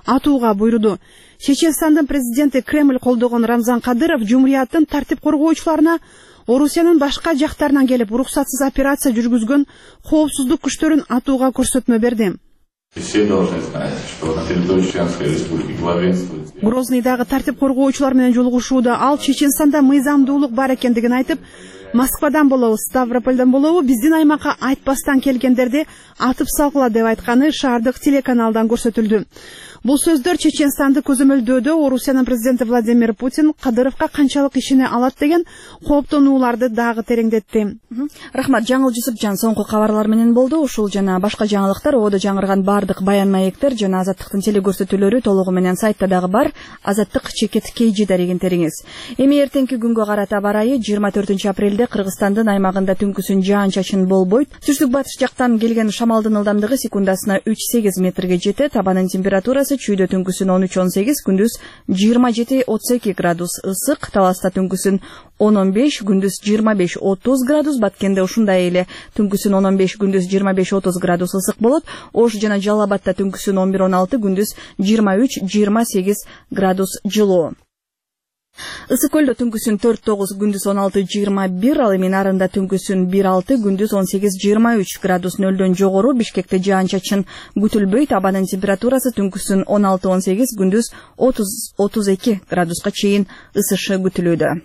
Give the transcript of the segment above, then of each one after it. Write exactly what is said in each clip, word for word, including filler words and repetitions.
атууга буйруду. Чеченстандын президенти Кремль колдогон Рамзан Кадыров жумурияттын тартип коргоочуларына Орусиянын башка жактарынан келип уруксатсыз операция жүргүзгөн коопсуздук күчтөрүн атууга көрсөтмө берди. Грознийдагы тартип коргоочулар менен жолугушууда ал Чеченстанда мыйзамдуулук бар экендигин айтып, Москвадан болобу, Ставропольдон болобу биздин аймакка айтпастан келгендерди атып салгыла деп айтканы шаардык телеканалдан көрсөтүлдү. Бул сөздөр Чеченстанды көзөмөлдөөдө Орусиянын президенти Владимир Путин Кадыровго канчалык ишине алат деген кооптонууларды дагы тереңдетти. Рахмат, Жаңыл Жусупжан соңку кабарлар менен болду. Ушул жана башка жаңылыктар ободо жаңырган бардык баян маектер жана Азаттыктын телекөрсөтүүлөрү толугу менен сайтта дагы бар. Азаттык чекет кейжи дарегин териңиз. Эми эртеңки күнгө карата барайы жыйырма төртүнчү апрелде Кыргызстандын аймагында түнкүсүн жаан-чачын болбойт. Түштүк батыш жактан келген шамалдын ылдамдыгы секундасына үч сегиз метрге жетет. Табанын температурасы чүйдө түнкүсүн он үч он сегиз, күндүз жыйырма жети отуз эки градус ысык, Таласта түнкүсүн он он беш, күндүз жыйырма беш отуз градус, Баткенде ушундай эле түнкүсүн он он беш, күндүз жыйырма беш отуз градус ысык болот. Ош жана Жалал Абадта түнкүсүн он бир он алты, күндүз жыйырма үч жыйырма сегиз градус жылуу. Ысык көлдө түнкүсүн төрт тогуз, күндүз он алты жыйырма бир, ал эми Нарында түнкүсүн бир алты, күндүз он сегиз жыйырма үч градус нөлдөн жогору. Бишкекте жаан-чачын күтүлбөйт. Абанын температурасы түнкүсүн он алты он сегиз, күндүз отуз отуз эки градуска чейин ысышы күтүлүүдө.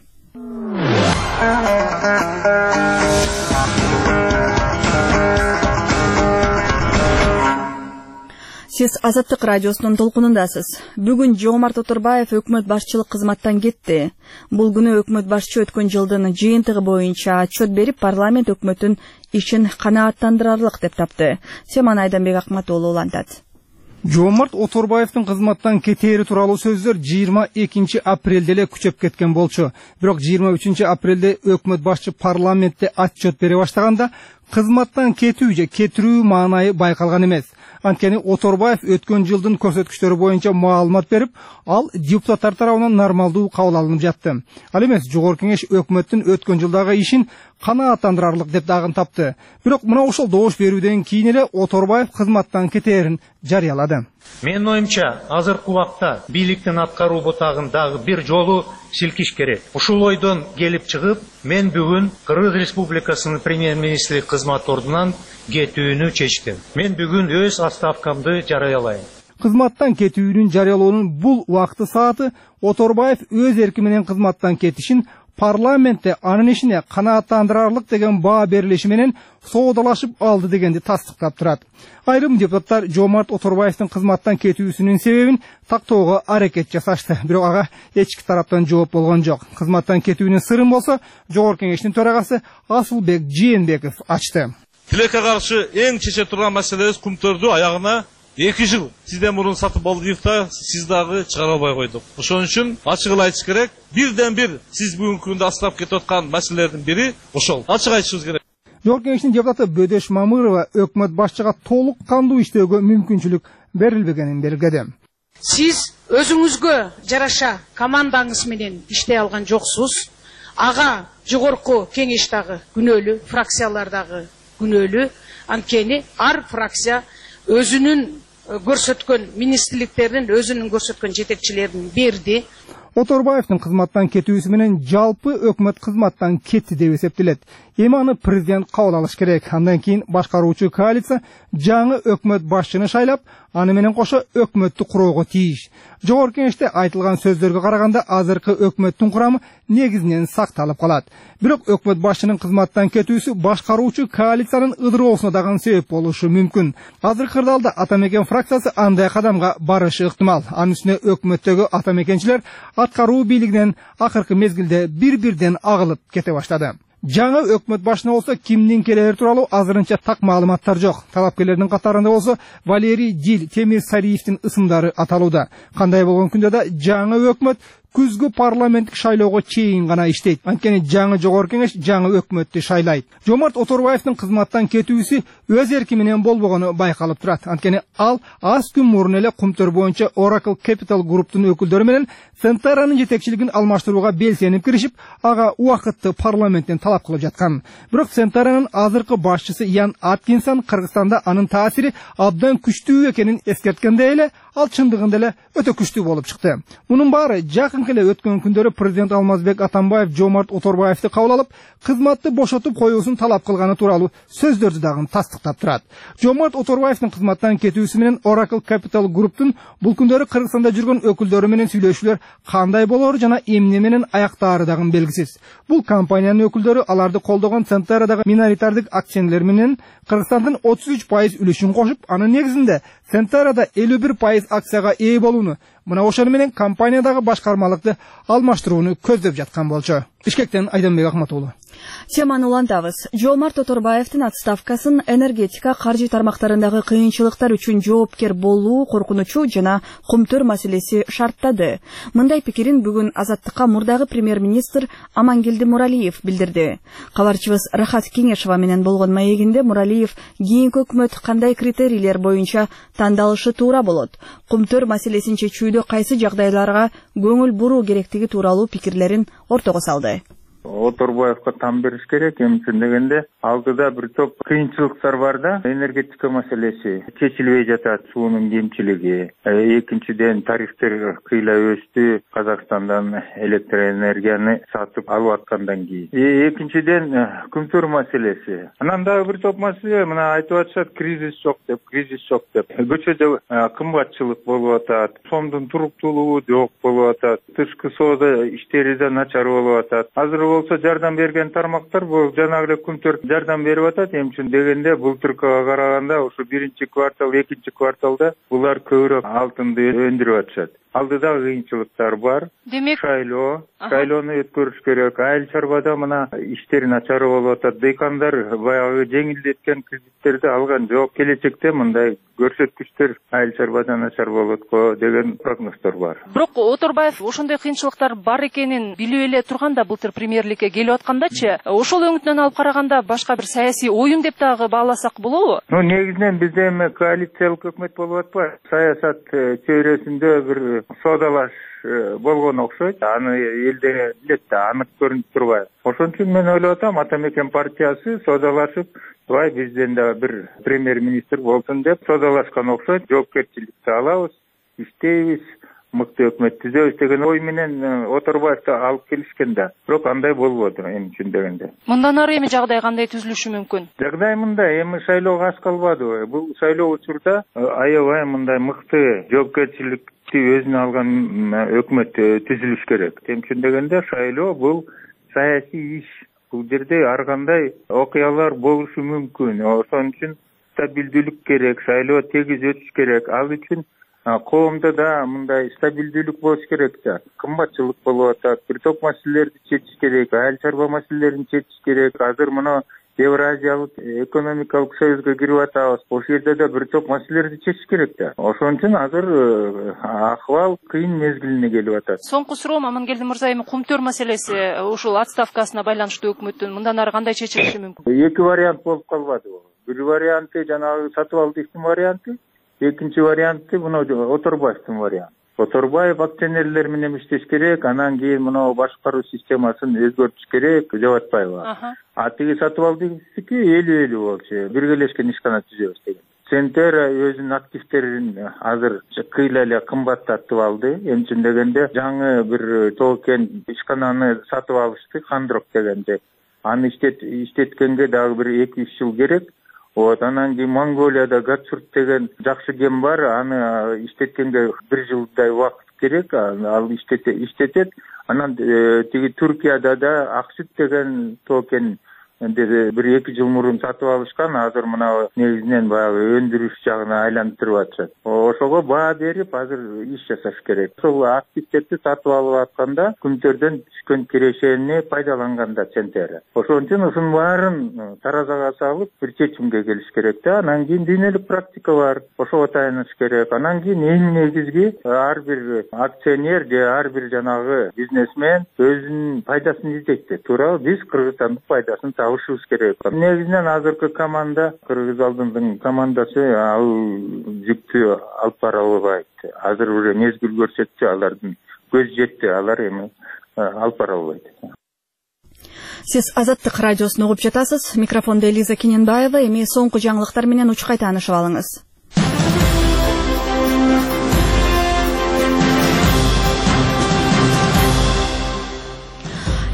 Сиз Азаттык радиосунун толкунундасыз. Бүгүн Жомарт Оторбаев өкмөт башчылык кызматтан кетти. Бул күнү өкмөт башчы өткөн жылдын жыйынтыгы боюнча отчет берип, парламент өкмөттүн ишин канааттандырарлык деп тапты. Семан Айданбек Акматуулу улантат. Жомарт Оторбаевдин кызматтан кетери тууралуу сөздөр жыйырма экинчи апрелде эле күчөп кеткен болчу. Бирок жыйырма үчүнчү апрелде өкмөт башчы парламентте отчет бере баштаганда кызматтан кетүү же кетирүү маанайы байкалган эмес. Анткени Оторбаев өткөн жылдын көрсөткүчтөрү боюнча маалымат берип, ал депутаттар тарабынан нормалдуу кабыл алынып жатты. Ал эмес, Жогорку Кеңеш өкмөттүн өткөн жылдагы ишин канааттандырарлык деп дагы тапты. Бирок мына ошол добуш берүүдөн кийин эле Оторбаев кызматтан кетээрин жарыялады. Менин оюмча, азыркы убакта бийликтин аткаруу бутагын дагы бир жолу силкиш керек. Ушул ойдон келип чыгып, мен бүгүн Кыргыз Республикасынын премьер-министри кызмат ордунан кетүүнү чечтим. Мен бүгүн өз отставкамды жарыялайм. Кызматтан кетүүнүн жарыялоонун бул убакты сааты Оторбаев өз эрки менен кызматтан кетишин парламентте анын ишине канааттандырарлык деген баа берилиши менен соодалашып алды дегенди тастыктап турат. Айрым депутаттар Жомарт Оторбаевдин кызматтан кетүүсүнүн себебин тактоого аракет жасашты. Бирок ага эч тараптан жооп болгон жок. Кызматтан кетүүнүн сырын болсо Жогорку Кеңештин төрагасы Асылбек Жээнбеков ачты. Тилекке каршы эң чече турган маселебиз кумтөрдү аягына эки жыл сизден мурун сатып алдык да, сиз дагы чыгара албай койдук. Ошон үчүн ачык айтыш керек. Бирден бир сиз бүгүнкү күндө астап кетип аткан маселелердин бири ошол. Ачык айтышыбыз керек. Жогорку Кеңештин депутаты Бөдөш Мамырова өкмөт башчыга толук кандуу иштөөгө мүмкүнчүлүк берилбегенин белгиледи. Сиз өзүңүзгө жараша командаңыз менен иштей алган жоксуз. Ага Жогорку Кеңештагы күнөөлүү, фракциялардагы күнөөлүү. Анткени ар фракция өзүнүн көрсөткөн министрликтердин өзүнүн көрсөткөн жетекчилерин берди. Оторбаевдин кызматтан кетүүсү менен жалпы өкмөт кызматтан кетти деп эсептелет. Эми аны президент кабыл алыш керек. Андан кийин башкаруучу коалиция жаңы өкмөт башчыны шайлап, аны менен кошо өкмөттү куроого тийиш. Жогорку Кеңеште айтылган сөздөргө караганда азыркы өкмөттүн курамы негизинен сакталып калат. Бирок өкмөт башчынын кызматтан кетүүсү башкаруучу коалициянын ыдыроосуна дагы себеп болушу мүмкүн. Азыркы кырдаалда Атамекен фракциясы андай кадамга барышы ыктымал. Анын үстүнө өкмөттөгү атамекенчилер аткаруу бийлигинен акыркы мезгилде бир-бирден агылып кете баштады. Жаңы өкмөт башына болсо кимдин келери тууралуу азырынча так маалыматтар жок. Талапкерлердин катарында болсо Валерий Дил, Темир Сариевдин ысымдары аталууда. Кандай болгон күндө да жаңы өкмөт күзгү парламенттик шайлоого чейин гана иштейт. Анткени жаңы Жогорку Кеңеш жаңы өкмөттү шайлайт. Жомарт Оторбаевдин кызматтан кетүүсү өз эрки менен болбогону байкалып турат. Анткени ал аз күн мурун эле кумтөр боюнча Oracle Capital Group'тун өкүлдөрү менен Центаранын жетекчилигин алмаштырууга белсенип киришип, ага убакытты парламенттен талап кылып жаткан. Бирок Центаранын азыркы башчысы Ян Аткинсон Кыргызстанда анын таасири абдан күчтүү экенин эскерткенде эле ал чындыгында эле өтө күчтүү болуп чыкты. Мунун баары жакынкы эле өткөн күндөрү президент Алмазбек Атамбаев Жомарт Оторбаевди кабыл алып, кызматты бошотуп коюусун талап кылганы тууралуу сөздөрдү дагы тастыктап турат. Жомарт Оторбаевдин кызматтан кетүүсү менен Oracle Capital Group'тун бул күндөрү Кыргызстанда жүргөн өкүлдөрү менен сүйлөшүүлөр кандай болору жана эмне менен аяктаары дагы белгисиз. Бул компаниянын өкүлдөрү аларды колдогон Центерадагы миноритардык акционерлер менен Кыргызстандын отуз үч пайыз үлүшүн кошуп, анын негизинде Центерада элүү бир пайыз акцияга ээ болууну, мына ошону менен компаниядагы башкармалыкты алмаштырууну көздөп жаткан болчу. Бишкектен Айданбек Ахмат уулу. Теманы улантабыз. Жомарт Оторбаевдин отставкасын энергетика каржы тармактарындагы кыйынчылыктар үчүн жоопкер болуу коркунучу жана кумтөр маселеси шарттады. Мындай пикирин бүгүн Азаттыкка мурдагы премьер-министр Амангелди Муралиев билдирди. Кабарчыбыз Рахат Кеңешова менен болгон маегинде Муралиев кийинки өкмөт кандай критерийлер боюнча тандалышы туура болот, кумтөр маселесин чечүүдө кайсы жагдайларга көңүл буруу керектиги тууралуу пикирлерин ортого салды. Оторбаевка там бериш керек, эмчен дегенде алдыда бир топ кыйынчылыктар бар да, энергетика маселеси чечилбей жатат, суунун кемчилиги, экинчиден тарифтер кыйла өстү, Казакстандан электроэнергияны сатып алып аткандан кийин, экинчиден күмтөр маселеси, анан дагы бир топ маселе, мына айтып атышат, кризис жок деп, кризис жок деп, көчөдө кымбатчылык болуп атат, сомдун туруктуулугу жок болуп атат, тышкы соода иштери да начар болуп атат. Азыр болсо жардам берген тармактар бул жанагы эле күмтөр жардам берип атат. Эмчен дегенде былтыркыга караганда ушу биринчи квартал, экинчи кварталда булар көбүрөөк алтынды өндүрүп атышат. Алдыда кыйынчылыктар бар. Демек, шайлоо, шайлоону өткөрүш керек. Айыл чарбада мына иштери начар болуп атат. Дыйкандар баягы жеңилдеткен кредиттерди алган жок. Келечекте мындай көрсөткүчтөр айыл чарбада начар болот деген прогноздор бар. Бирок Оторбаев ошондой кыйынчылыктар бар экенин билип эле турганда былтыр премьерликке келип аткандачы, ошол өңүтүнөн алып караганда башка бир саясий оюн деп дагы бааласак болобу? Ну, негизинен бизде эми коалициялык өкмөт болуп атпайбы? Саясат чөйрөсүндө бир содалаш болгон окшойт. Аны элде билет да, анык көрүнүп турбайбы. Ошон үчүн мен ойлоп атам, Ата Мекен партиясы содалашып, бай бизден да бир премьер-министр болсун деп содалашкан окшойт. Жоопкерчиликти алабыз, иштейбиз, мыкты өкмөт түзөбүз деген ой менен Оторбаевди алып келишкен да. Бирок андай болбоду эми үчүн дегенде. Мындан ары эми жагдай кандай түзүлүшү мүмкүн? Жагдай мындай, эми шайлоого аз калбады. Бул шайлоо учурда аябай мындай мыкты жоопкерчиликти өзүнө алган өкмөт түзүлүш керек. Эми үчүн дегенде шайлоо бул саясий иш. Бул жерде ар кандай окуялар болушу мүмкүн. Ошон үчүн стабилдүүлүк керек, шайлоо тегиз өтүш керек. Ал үчүн коомдо да мындай стабилдүүлүк болуш керек да. Кымбатчылык болуп атат, бир топ маселелерди чечиш керек, айыл чарба маселелерин чечиш керек. Азыр мына Евразиялык экономикалык союзга кирип атабыз. Ошол жерде да бир топ маселелерди чечиш керек да. Ошон үчүн азыр акыбал кыйын мезгилине келип атат. Соңку суроом, Амангелди мырза, эми кумтөр маселеси ушул отставкасына байланыштуу өкмөттүн мындан ары кандай чечилиши мүмкүн? Эки вариант болуп калбадыбы? Бир варианты жанагы сатып алдыктын варианты, экинчи варианты мына Оторбаевдин варианты. Оторбаев акционерлер менен иштеш керек, анан кийин мына башкаруу системасын өзгөртүш керек деп атпайбы? А тиги сатып алдыктыкы элүү элүү болчу, биргелешкен ишкана түзөбүз деген. Центера өзүнүн активтерин азыр кыйла эле кымбаттатып алды. Эмчен дегенде жаңы бир токен ишкананы сатып алышты, Хандрок дегенде. Аны иштеткенге дагы бир эки үч жыл керек. Вот, анан кийин Монголияда Гатсурт деген жакшы кен бар, аны иштеткенге бир жылдай убакыт керек, ал иштетет. Анан тиги Түркияда да Аксүт деген токен бир эки жыл мурун сатып алышкан, азыр мына негизинен баягы өндүрүш жагына айландырып атышат. Ошого баа берип, азыр иш жасаш керек. Ошол активтерди сатып алып атканда күмтөрдөн түшкөн кирешени пайдаланганда Центера. Ошон үчүн ушунун баарын таразага салып, бир чечимге келиш керек да. Анан кийин дүйнөлүк практика бар, ошого таяныш керек. Анан кийин эң негизги ар бир акционер же ар бир жанагы бизнесмен өзүнүн пайдасын издейт. Туура, биз Кыргызстандын пайдасын табышыбыз керек. Негизинен азыркы команда, Кыргыз алдындын командасы ал жүктү алып бара албайт. Азыр уже мезгил көрсөттү, алардын көз жетти, алар эми алып бара албайт. Сиз Азаттык радиосун угуп жатасыз. Микрофондо Элиза Кененбаева. Эми соңку жаңылыктар менен учкай таанышып алыңыз.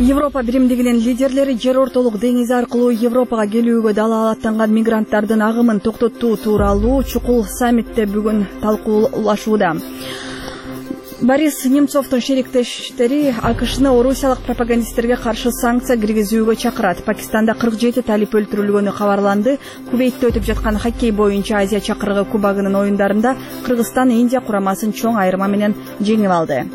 Европа биримдигинин лидерлери жер ортолук деңизи аркылуу Европага келүүгө далал аттанган мигранттардын агымын токтотуу тууралуу чукул саммитте бүгүн талкуулашууда. Борис Немцовдун шериктештери АКШны орусиялык пропагандисттерге каршы санкция киргизүүгө чакырат. Пакистанда кырк жети талип өлтүрүлгөнү кабарланды. Кувейтте өтүп жаткан хоккей боюнча Азия чакырыгы кубогунун оюндарында Кыргызстан Индия курамасын чоң айырма менен жеңип алды.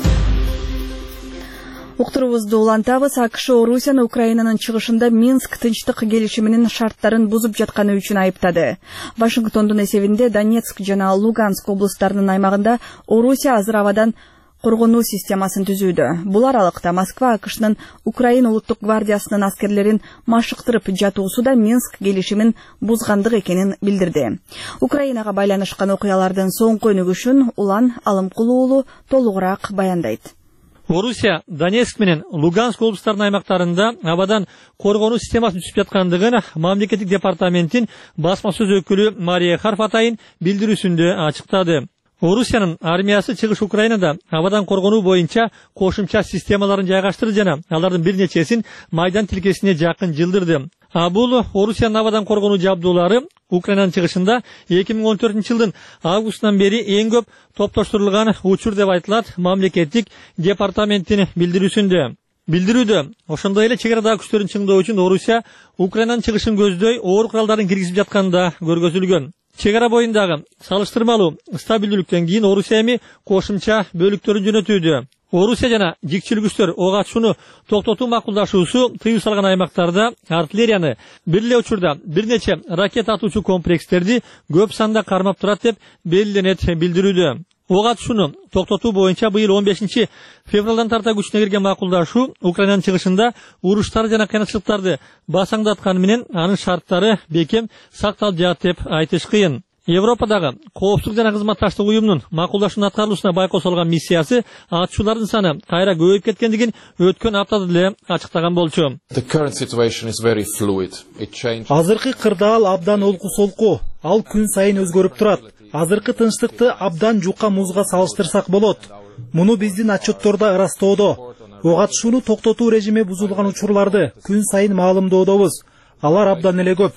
Уктурубузду улантабыз. АКШ Орусияны Украинанын чыгышында Минск тынчтык келишиминин шарттарын бузуп жатканы үчүн айыптады. Вашингтондун эсебинде Донецк жана Луганск облустарынын аймагында Орусия азыр абадан коргонуу системасын түзүүдө. Бул аралыкта Москва АКШнын Украина улуттук гвардиясынын аскерлерин машыктырып жатуусу да Минск келишимин бузгандык экенин билдирди. Украинага байланышкан окуялардын соңку өнүгүшүн Улан Алымкулуу уулу толугураак баяндайт. Орусия Донецк менен Луганск облустарынын аймактарында абадан коргонуу системасын түзүп жаткандыгын мамлекеттик департаменттин басма сөз өкүлү Мария Харфатайын билдирүүсүндө ачыктады. Орусиянын армиясы чыгыш Украинада абадан коргонуу боюнча кошумча системаларын жайгаштырды жана алардын бир нечесин майдан тилкесине жакын жылдырды. А бул Орусиянын абадан коргонуу жабдуулары Украинанын чыгышында эки миң он төртүнчү жылдын августунан бери эң көп топтоштурулган учур деп айтылат мамлекеттик департаменттин билдирүүсүндө. Билдирүүдө ошондой эле чек арада күчтөрүн чыңдоо үчүн Орусия Украинанын чыгышын көздөй оор куралдарын киргизип жатканда көргөзүлгөн. Чек ара боюндагы салыштырмалуу стабилдүүлүктөн кийин Орусия эми кошумча бөлүктөрүн жөнөтүүдө. Орусия жана жикчил күчтөр ок атышууну токтотуу макулдашуусу тыюу салган аймактарда артиллерияны бир эле учурда бир нече ракета атуучу комплекстерди көп санда кармап турат деп белгиленет билдирүүдө. Ок атышууну токтотуу боюнча быйыл он бешинчи февралдан тарта күчүнө кирген макулдашуу Украинанын чыгышында уруштар жана кыйынчылыктарды басаңдатканы менен анын шарттары бекем сакталып жатат деп айтыш кыйын. Европадагы коопсуздук жана кызматташтык уюмунун макулдашуунун аткарылуусуна байкоо салган миссиясы атышуулардын саны кайра көбөйүп кеткендигин өткөн аптада деле ачыктаган болчу. Азыркы кырдаал абдан олку солку, ал күн сайын өзгөрүп турат. Азыркы тынчтыкты абдан жука музга салыштырсак болот. Муну биздин отчеттордо ырастоодо. Ок атышууну токтотуу режими бузулган учурларды күн сайын маалымдоодобуз. Алар абдан эле көп.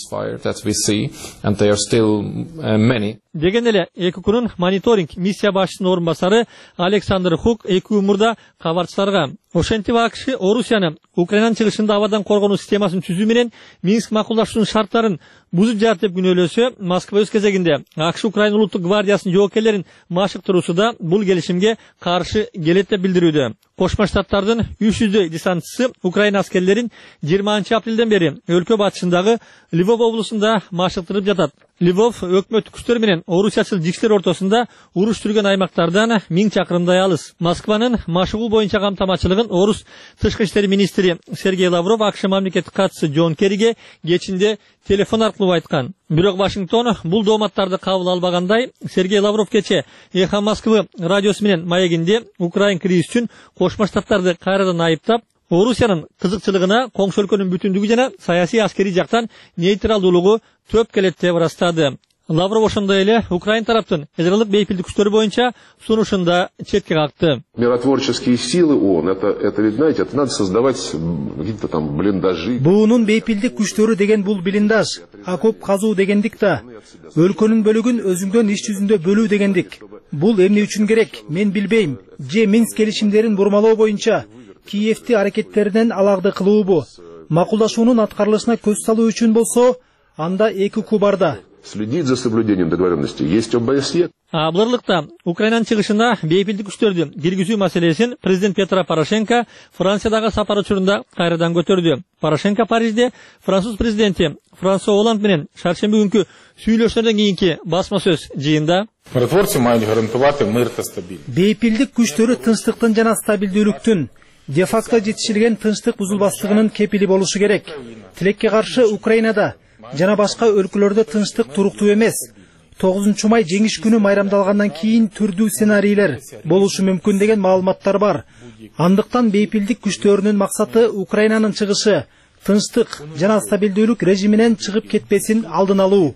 Деген эле эки күнүн мониторинг миссия башчысынын орун басары Александр Хук эки мурда кабарчыларга ошентип АКШ Орусияны Украинанын чыгышында абадан коргонуу системасын түзүү менен Минск макулдашуунун шарттарын бузуп жатат деп күнөөлөсө, Москва өз кезегинде АКШ Украина улуттук гвардиясынын жоокерлерин машыктыруусуда бул келишимге каршы келет деп билдирүүдө. Кошмо Штаттардын үч жүздөй десантчысы Украина аскерлерин жыйырманчы апрелден бери өлкө батышындагы Львов облусунда машыктырып жатат. Львов өкмөттүк күчтөр менен орусиячыл жикчилер ортосунда уруш жүргөн аймактардан миң чакырымдай алыс. Москванын машыгуу боюнча камтамачылыгын орус тышкы иштер министри Сергей Лавров АКШ мамлекеттик катчысы Джон Керриге кечинде телефон аркылуу айткан. Бирок Вашингтон бул дооматтарды кабыл албагандай, Сергей Лавров кече Эхо Москвы радиосу менен маегинде Украин кризиси үчүн Кошмо Штаттарды кайрадан айыптап, Орусиянын кызыкчылыгына коңшу өлкөнүн бүтүндүгү жана саясий аскерий жактан нейтралдуулугу төп келет деп ырастады. Лавров ошондой эле Украин тараптын язырылык бейпилдик күчтөрү боюнча сунушунда четке какты. Миротворческие силы ООН, это, это ведь, знаете, это надо создавать какие-то там блиндажи. Буунун бейпилдик күчтөрү деген бул блиндаж, окоп казуу дегендик да. Өлкөнүн бөлүгүн өзүңдөн иш жүзүндө бөлүү дегендик. Бул эмне үчүн керек? Мен билбейм. Же Минск келишимдерин бурмалоо боюнча Киевти аракеттеринен аларды кылуубу? Макулдашуунун аткарылышына көз салуу үчүн болсо, анда эки кубарда. Следить за соблюдением договоренности. Есть ОБСЕ. А Былырлыкта Украинанын чыгышына бейпилдик күчтөрдү киргизүү маселесин президент Петро Порошенко Франциядагы сапар учурунда кайрадан көтөрдү. Порошенко Парижде француз президенти Франсуа Оланд менен шаршемби күнкү сүйлөшүүлөрдөн кийинки басма сөз жыйында миротворцы мають гарантувати мир та стабильность. Бейпилдик күчтөрү тынчтыктын жана стабилдүүлүктүн де-факто жетишилген тынчтык бузулбастыгынын кепили болушу керек. Тилекке каршы Украинада жана башка өлкөлөрдө тынчтык туруктуу эмес. тогузунчу май жеңиш күнү майрамдалгандан кийин түрдүү сценарийлер болушу мүмкүн деген маалыматтар бар. Андыктан бейпилдик күчтөрүнүн максаты Украинанын чыгышы тынчтык жана стабилдүүлүк режиминен чыгып кетпесин алдын алуу.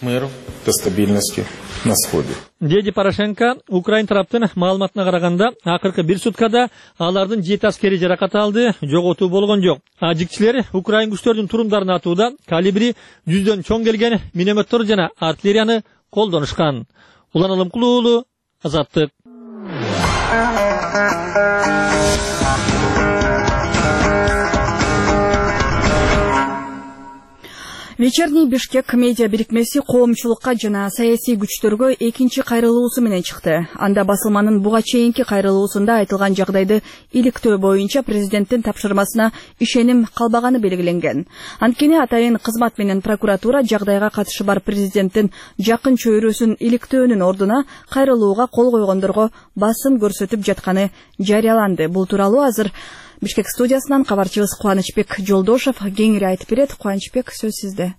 миру, да стабильности на сходе. Деди Порошенко Украин тараптын маалыматына караганда акыркы бир суткада алардын жети аскери жаракат алды, жоготуу болгон жок. Жигчилер Украин күчтөрдүн турумдарын атууда калибри жүздөн чоң келген минометтор жана артиллерияны колдонушкан. Улан Алымкулуу уулу, Азаттык. Вечерний Бишкек медиа бирикмеси коомчулукка жана саясий күчтөргө экинчи кайрылуусу менен чыкты. Анда басылманын буга чейинки кайрылуусунда айтылган жагдайды иликтөө боюнча президенттин тапшырмасына ишеним калбаганы белгиленген. Анткени атайын кызмат менен прокуратура жагдайга катышы бар президенттин жакын чөйрөсүн иликтөөнүн ордуна кайрылууга кол койгондорго басым көрсөтүп жатканы жарыяланды. Бул тууралуу азыр Бишкек студиясынан кабарчыбыз Кубанычбек Жолдошев кеңири айтып берет. Кубанычбек, сөз сизде.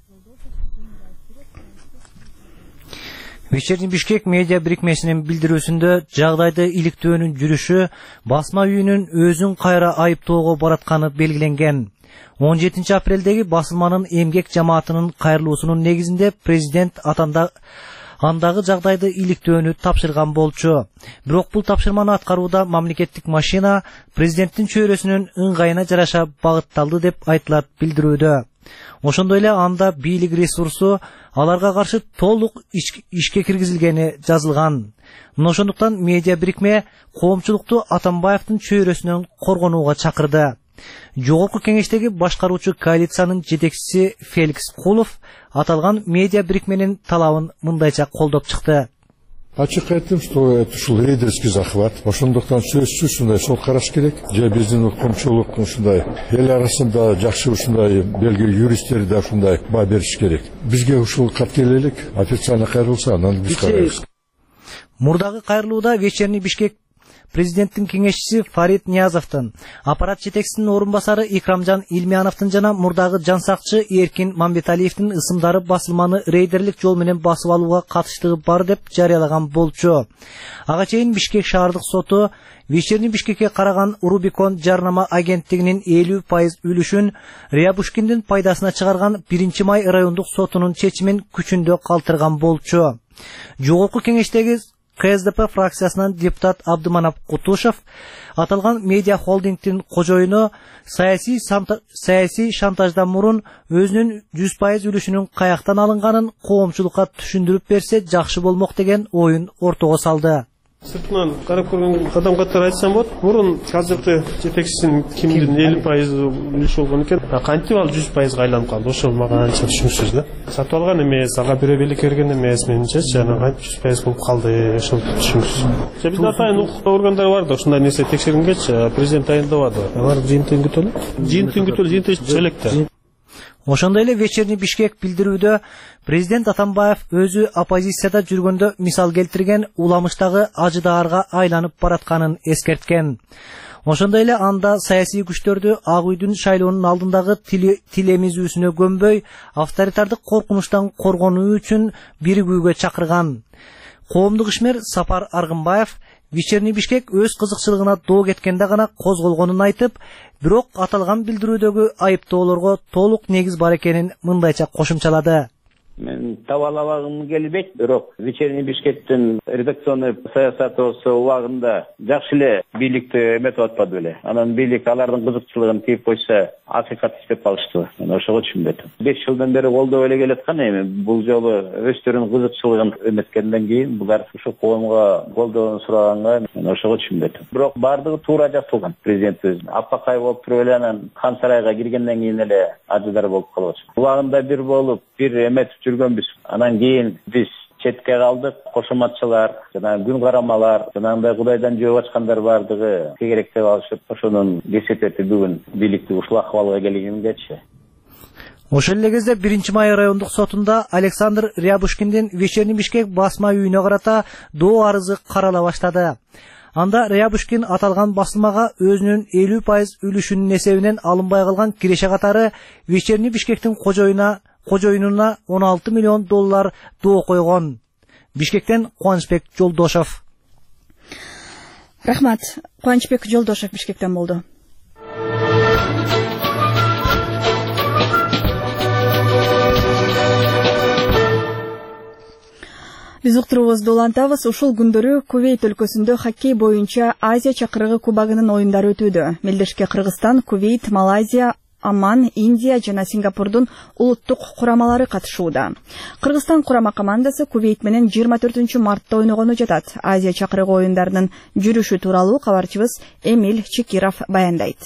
Вечерний Бишкек медиа бирикмесинин билдирүүсүндө жагдайды иликтөөнүн жүрүшү басма үйүнүн өзүн кайра айыптоого баратканы белгиленген. он жетинчи апрелдеги басылманын эмгек жамаатынын кайрылуусунун негизинде президент атанда андагы жагдайды иликтөөнү тапшырган болчу. Бирок бул тапшырманы аткарууда мамлекеттик машина президенттин чөйрөсүнүн ыңгайына жараша багытталды деп айтылат билдирүүдө. Ошондой эле анда бийлик ресурсу аларга каршы толук ишке киргизилгени жазылган. Мына ошондуктан медиа бирикме коомчулукту Атамбаевдин чөйрөсүнөн коргонууга чакырды. Жогорку кеңештеги башкаруучу коалициянын жетекчиси Феликс Кулов аталган медиа бирикменин талабын мындайча колдоп чыкты. Ачык айттым, что это ушул рейдерский захват. Ошондуктан сөзсүз ушундай сот караш керек. Же биздин укмчулук ушундай эл арасында жакшы ушундай белгилүү юристтер да ушундай баа бериш керек. Бизге ушул кат келелик, официально кайрылса, анан биз карайбыз. Мурдагы кайрылууда Вечерний Бишкек президенттин кеңешчиси Фарид Ниязовдун, аппарат жетекчисинин орун басары Икрамжан Илмияновдун жана мурдагы жансакчы Эркин Мамбеталиевдин ысымдары басылманы рейдерлик жол менен басып алууга катыштыгы бар деп жарыялаган болчу. Ага чейин Бишкек шаардык соту Вечерний Бишкекке караган Рубикон жарнама агенттигинин элүү пайыз үлүшүн Рябушкиндин пайдасына чыгарган биринчи май райондук сотунун чечимин күчүндө калтырган болчу. Жогорку кеңештеги КСДП фракциясынан депутат Абдыманап Кутушев аталган медиа холдингдин кожоюну саясий саясий шантаждан мурун өзүнүн жүз пайыз үлүшүнүн каяктан алынганын коомчулукка түшүндүрүп берсе жакшы болмок деген оюн ортого салды. Сыртынан карап көргөн адам катары айтсам болот. Мурун азыркы жетекчисинин кимдин элүү пайыз үлүшү болгон экен. Кантип ал жүз пайызга айланып калды? Ошол мага анча түшүнүксүз да. Сатып алган эмес, ага бирөө белек берген эмес менимче, жана кантип жүз пайыз болуп калды? Ошол түшүнүксүз. Биздин атайын укук органдары бар да, ушундай нерсе текшергенгечи президент айындабады. Алар жыйынтыгын күтөлү. Жыйынтыгын күтөлү, жыйынтыгы чыгылек да. Ошондой эле Вечерний Бишкек билдирүүдө президент Атамбаев өзү оппозицияда жүргөндө мисал келтирген уламыштагы ажыдаарга айланып баратканын эскерткен. Ошондой эле анда саясий күчтөрдү Ак үйдүн шайлоонун алдындагы тил эмизүүсүнө көмбөй, авторитардык коркунучтан коргонуу үчүн биригүүгө чакырган. Коомдук ишмер Сапар Аргынбаев Вечерний Бишкек өз кызыкчылыгына доо кеткенде гана козголгонун айтып, бирок аталган билдирүүдөгү айыптоолорго толук негиз бар экенин мындайча кошумчалады. Мен табалабагым келбейт, бирок Вечерний Бишкектин редакционный саясаты болсо убагында жакшы эле бийликти эметип атпады беле. Анан бийлик алардын кызыкчылыгын тийип койсо, акыйкат иштеп калышты. Мен ошого түшүнбөйт. беш жылдан бери колдоп эле келаткан эми бул жолу өздөрүнүн кызыкчылыгын эметкенден кийин булар ушу коомго колдоону сураганга мен ошого түшүнбөйт. Бирок бардыгы туура жасалган. Президент өзү аппакай болуп туруп эле анан хан сарайга киргенден кийин эле ажыдар болуп калып атат. Убагында бир болуп, бир эметип жүргөнбүз. Анан кийин биз четке калдык. Кошоматчылар жана күн карамалар, жанагындай Кудайдан жөө ачкандар бардыгы тегерек деп алышып, ошонун кесепети бүгүн бийликти ушул акыбалга келгенгечи. Ошол эле кезде биринчи май райондук сотунда Александр Рябушкиндин Вечерний Бишкек басма үйүнө карата доо арызы карала баштады. Анда Рябушкин аталган басылмага өзүнүн элүү пайыз үлүшүнүн эсебинен алынбай калган киреше катары Вечерний Бишкектин кожоюна кожоюнуна он алты миллион доллар доо койгон. Бишкектен Кубанычбек Жолдошев. Рахмат. Кубанычбек Жолдошев Бишкектен болду. Биз уктуруубузду улантабыз. Ушул күндөрү Кувейт өлкөсүндө хоккей боюнча Азия чакырыгы кубогунун оюндары өтүүдө. Мелдешке Кыргызстан, Кувейт, Малайзия, Оман, Индия жана Сингапурдун улуттук курамалары катышууда. Кыргызстан курама командасы Кувейт менен жыйырма төртүнчү мартта ойногону жатат. Азия чакырыгы оюндарынын жүрүшү тууралуу кабарчыбыз Эмиль Чекиров баяндайт.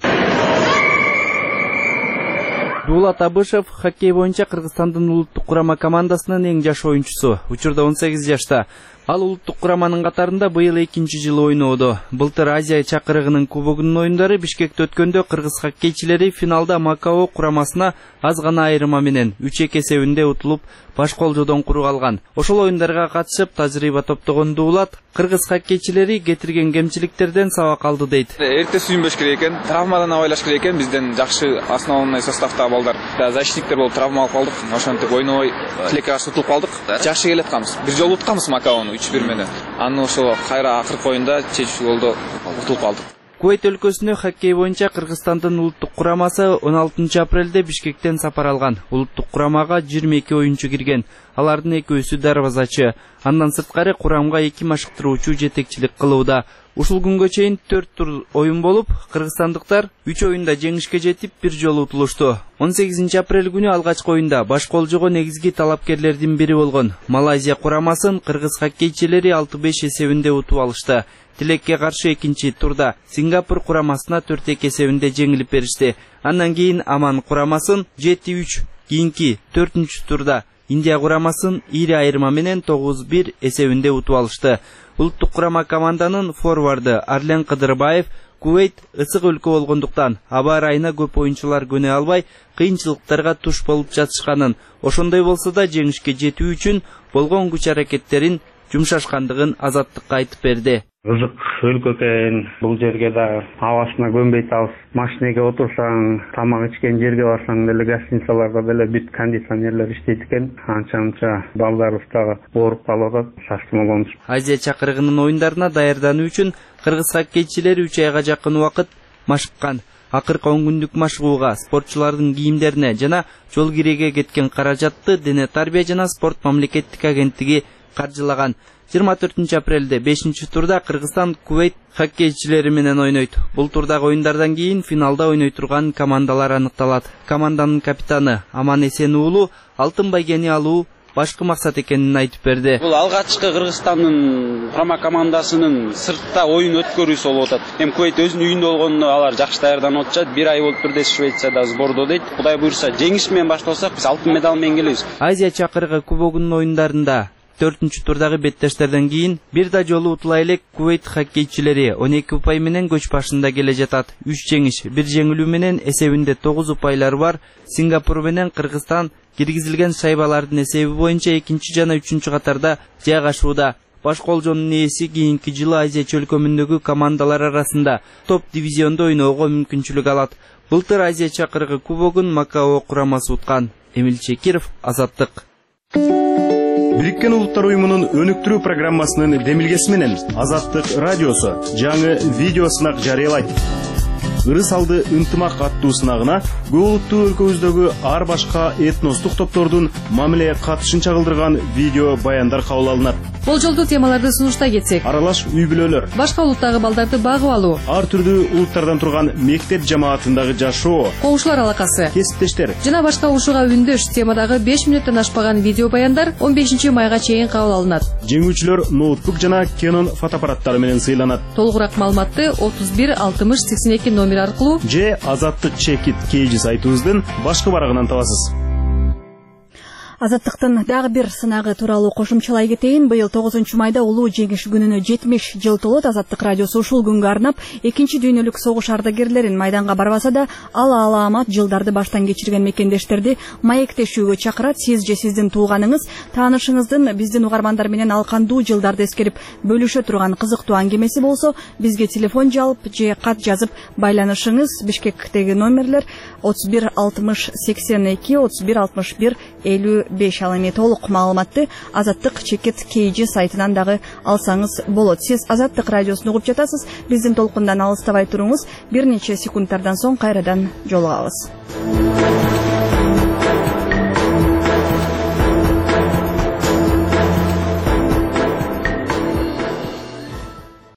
Дулат Абышев хоккей боюнча Кыргызстандын улуттук курама командасынын эң жаш оюнчусу. Учурда он сегиз жашта. Ал улуттук кураманын катарында быйыл экинчи жыл ойноодо. Былтыр Азия чакырыгынын кубогунун оюндары Бишкекте өткөндө кыргыз хоккейчилери финалда Макао курамасына аз гана айырма менен үч эки эсебинде утулуп, баш колжодон куру калган. Ошол оюндарга катышып тажрыйба топтогон Дулат кыргыз хоккейчилери кетирген кемчиликтерден сабак алды дейт. Эрте сүйүнбөш керек экен, травмадан абайлаш керек экен. Бизден жакшы основной составта балдар, защитниктер болуп травма алып калдык. Ошентип ойнобой тилекке каршы утулуп калдык. Жакшы келатканбыз. Бир жолу утканбыз Макаону үч бир менен. Аны ошол кайра акыркы оюнда чечүү голдо утулуп калдык. Кувейт өлкөсүнө хоккей боюнча Кыргызстандын улуттук курамасы он алтынчы апрелде Бишкектен сапар алган. Улуттук курамага жыйырма эки оюнчу кирген. Алардын экөөсү дарбазачы. Андан сырткары курамга эки машыктыруучу жетекчилик кылууда. Ушул күнгө чейин төрт тур оюн болуп, кыргызстандыктар үч оюнда жеңишке жетип, бир жолу утулушту. он сегизинчи апрель күнү алгачкы оюнда баш колжого негизги талапкерлердин бири болгон Малайзия курамасын кыргыз хоккейчилери алты беш эсебинде утуп алышты. Тилекке каршы экинчи турда Сингапур курамасына төрт эки эсебинде жеңилип беришти. Андан кийин Оман курамасын жети үч, кийинки төртүнчү турда Индия курамасын ири айырма менен тогуз бир эсебинде утуп алышты. Улуттук курама команданын форварды Арлен Кыдырбаев Кувейт ысык өлкө болгондуктан аба ырайына көп оюнчулар көнө албай, кыйынчылыктарга туш болуп жатышканын, ошондой болсо да жеңишке жетүү үчүн болгон күч аракеттерин жумшашкандыгын Азаттыкка айтып берди. Кызык өлкө экен, бул жерге да абасына көнбөй атабыз. Машинеге отурсаң, тамак ичкен жерге барсаң деле гостиницаларда деле бүт кондиционерлер иштейт экен. Анча-анча балдарыбыз дагы ооруп калып атат, шаштырмагонбуз. Азия чакырыгынын оюндарына даярдануу үчүн кыргыз хоккейчилери үч айга жакын убакыт машыккан. Акыркы он күндүк машыгууга спортчулардын кийимдерине жана жол киреге кеткен каражатты Дене тарбия жана спорт мамлекеттик агенттиги каржылаган. жыйырма төртүнчү апрелде бешинчи турда Кыргызстан Кувейт хоккейчилери менен ойнойт. Бул турдагы оюндардан кийин финалда ойной турган командалар аныкталат. Команданын капитаны Аман Эсен уулу алтын байгени алуу башкы максат экенин айтып берди. Бул алгачкы Кыргызстандын курама командасынын сыртта оюн өткөрүүсү болуп атат. Эми Кувейт өзүнүн үйүндө болгондо алар жакшы даярданып атышат. Бир ай болуп турду Швецияда сбордо дейт. Кудай буйрса жеңиш менен баштасак, биз алтын медаль менен келебиз. Азия чакырыгы кубогунун оюндарында төртүнчү турдагы беттештерден кийин бир да жолу утула элек Кувейт хоккейчилери он эки упай менен көч башында келе жатат. үч жеңиш, бир жеңилүү менен эсебинде тогуз упайлары бар. Сингапур менен Кыргызстан киргизилген шайбалардын эсеби боюнча экинчи жана үчүнчү катарда жайгашууда. Баш колжонун ээси кийинки жылы Азия чөлкөмүндөгү командалар арасында топ дивизиондо ойноого мүмкүнчүлүк алат. Былтыр Азия чакырыгы кубогун Макао курамасы уткан. Эмиль Чекиров, Азаттык. Бириккен Улуттар уюмунун өнүктүрүү программасынын демилгеси менен Азаттык радиосу жаңы видео сынак жарыялайт. Ырыс алды ынтымак аттуу сынагына көп улуттуу өлкөбүздөгү ар башка этностук топтордун мамиле катышын чагылдырган видео баяндар кабыл алынат. Болжолдуу темаларды сунуштай кетсек: аралаш үй бүлөлөр, башка улуттагы балдарды багып алуу, ар түрдүү улуттардан турган мектеп жамаатындагы жашоо, коңшулар алакасы, кесиптештер жана башка ушуга үндөш темадагы беш мүнөттөн ашпаган видео баяндар он бешинчи майга чейин кабыл алынат. Жеңүүчүлөр ноутбук жана Canon фотоаппараттары менен сыйланат. Толугураак маалыматты отуз бир алтымыш сексен эки номер аркылуу же Азаттык чекит кейжи сайтыбыздын башкы барагынан табасыз. Азаттыктын дагы бир сынагы тууралуу кошумчалай кетейин. Быйыл тогузунчу майда улуу жеңиш күнүнө жетимиш жыл толот. Азаттык радиосу ушул күнгө арнап экинчи дүйнөлүк согуш ардагерлерин майданга барбаса да ала алаамат жылдарды баштан кечирген мекендештерди маектешүүгө чакырат. Сиз же сиздин тууганыңыз, таанышыңыздын биздин угармандар менен ал кандуу жылдарды эскерип бөлүшө турган кызыктуу аңгемеси болсо, бизге телефон жалп же кат жазып байланышыңыз. Бишкектеги номерлер отуз бир алтымыш сексен эки отуз бир алтымыш бир элүү беш. Ал эми толук маалыматты Азаттык чекит кейжи сайтынан дагы алсаңыз болот. Сиз Азаттык радиосун угуп жатасыз. Биздин толкундан алыстабай туруңуз. Бир нече секундтардан соң кайрадан жолугабыз.